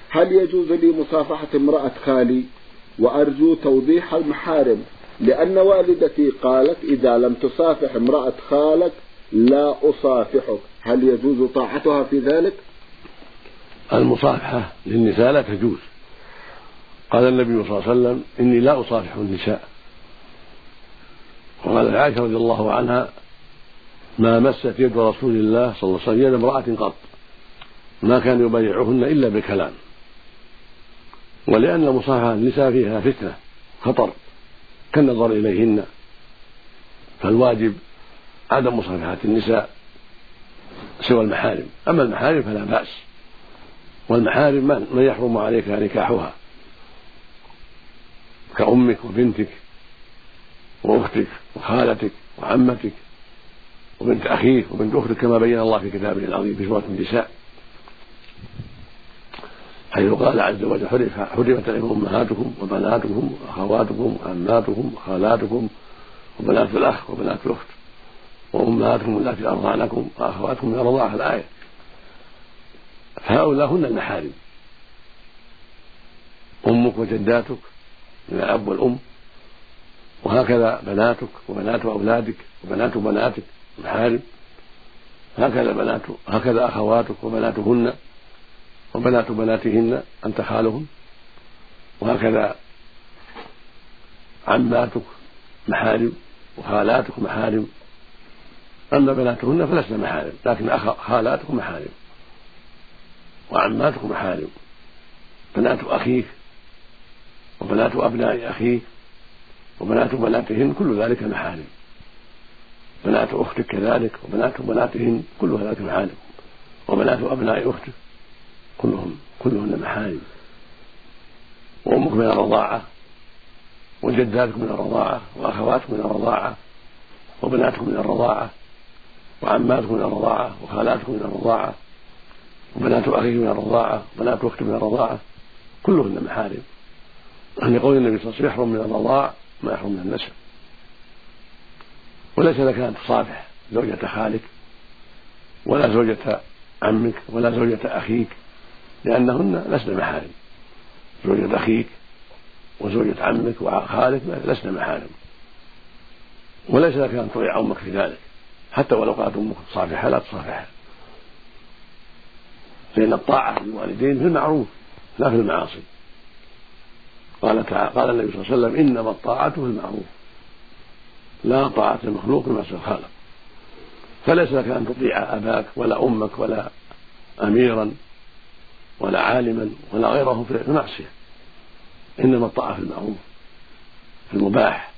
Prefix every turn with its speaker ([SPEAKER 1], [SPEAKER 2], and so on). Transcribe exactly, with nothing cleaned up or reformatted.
[SPEAKER 1] هل يجوز لي مصافحة امرأة خالي؟ وأرجو توضيح المحارم، لأن والدتي قالت إذا لم تصافح امرأة خالك لا أصافحك، هل يجوز طاعتها في ذلك؟
[SPEAKER 2] المصافحة للنساء لا تجوز. قال النبي صلى الله عليه وسلم إني لا أصافح النساء. وقال عائشة رضي الله عنها ما مست يد رسول الله صلى الله عليه وسلم يد امرأة قط، ما كان يبايعهن إلا بكلام. ولأن مصافحة النساء فيها فتنة خطر كالنظر إليهن، فالواجب عدم مصافحة النساء سوى المحارم. أما المحارم فلا بأس، والمحارم من يحرم عليك نكاحها كأمك وبنتك وأختك وخالتك وعمتك وبنت أخيك وبنت أختك، كما بين الله في كتابه العظيم في سورة النساء حيث قال عز وجل حرمت عليكم أمهاتكم وبناتكم وأخواتكم وعماتكم وخالاتكم وبنات الأخ وبنات الأخت وأمهاتكم التي أرضعنكم وأخواتكم من الرضاعة الآية. فهؤلاء هن المحارم، أمك وجداتك من الأب والأم، وهكذا بناتك وبنات أولادك وبنات بناتك محارم، هكذا بنات هكذا أخواتك وبناتهن وبنات بناتهن أنت خالهن، وهكذا عماتك محارم وخالاتك محارم. أما بناتهن فلسن محارم، لكن خالاتك محارم وعماتك محارم. بنات أخيك وبنات أبناء أخيك وبنات بناتهن كل ذلك محارم. بنات أختك كذلك وبنات بناتهن كل ذلك محارم، وبنات أبناء أختك كلهم كلهن محارم. وأمك من الرضاعة وجداتك من الرضاعة وأخواتك من الرضاعة وبناتك من الرضاعة وعماتك من الرضاعة وخالاتك من الرضاعة وبنات أخيك من الرضاعة وبنات أختك من الرضاعة كلهن محارم. لقول النبي صلى الله عليه وسلم يحرم من الرضاع ما يحرم من النسب. وليس لك أن تصافح زوجة خالك ولا زوجة عمك ولا زوجة أخيك، لأنهن لسن محارم. زوجة أخيك وزوجة عمك وخالك لسن محارم. وليس لك أن تطيع أمك في ذلك، حتى ولو قالت أمك تصافحها لا تصافحها، لأن الطاعة للوالدين في المعروف لا في المعاصي. قال قال النبي صلى الله عليه وسلم إنما الطاعة في المعروف لا طاعة المخلوق في معصية الخالق. فليس لك أن تطيع أباك ولا أمك ولا أميرا ولا عالما ولا غيره في المعصية، إنما الطاعة في المعروف في المباح